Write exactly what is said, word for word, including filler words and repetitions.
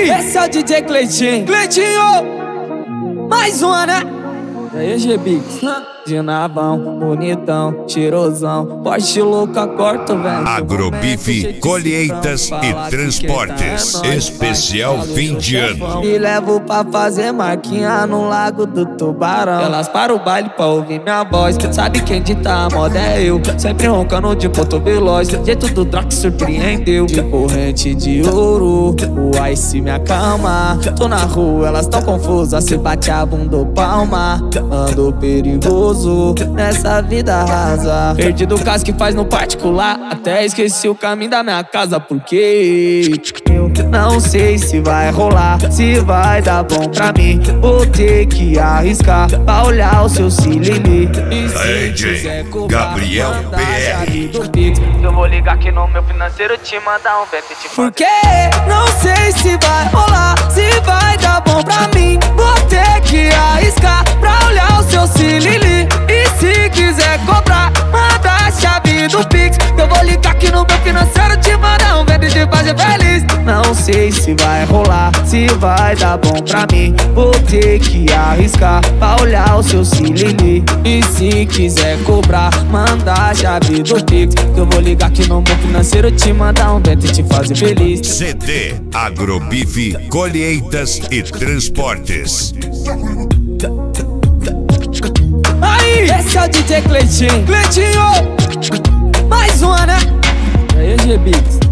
Aí, esse é o D J Cleitinho. Cleitinho, mais uma, né? E aí, G-Bix? De navão, bonitão, cheirosão, Porsche louca, corta, velho. Agrobife, colheitas e transportes. Especial fim de ano. Me levo pra fazer marquinha no Lago do Tubarão. Elas param o baile pra ouvir minha voz. Sabe quem dita a moda é eu. Sempre roncando de ponto veloz. Jeito do Drac surpreendeu. De corrente de ouro, o Ice me acalma. Tô na rua, elas tão confusas. Se bate a bunda ou palma. Ando perigoso nessa vida rasa. Perdi do caso que faz no particular. Até esqueci o caminho da minha casa. Porque eu não sei se vai rolar, se vai dar bom pra mim. Vou ter que arriscar pra olhar o seu cilili. D J Gabriel P R. Eu vou ligar aqui no meu financeiro, te mandar um vento e te fazer. Porque não sei se vai rolar, se vai dar bom pra mim. Vou ter que arriscar pra olhar o seu cilili. E se quiser cobrar, manda a chave do Pix. Eu vou ligar aqui no meu financeiro, te mandar um vento e te fazer feliz. Não sei se vai rolar, se vai dar bom pra mim. Vou ter que arriscar pra olhar o seu cilili. E se quiser cobrar, manda a chave do Pix. Eu vou ligar aqui no meu financeiro, te mandar um vento e te fazer feliz. C D Agrobife, colheitas e transportes. Aí, esse é o D J Cleitinho. Cleitinho, mais uma, né? E aí, G-Bix?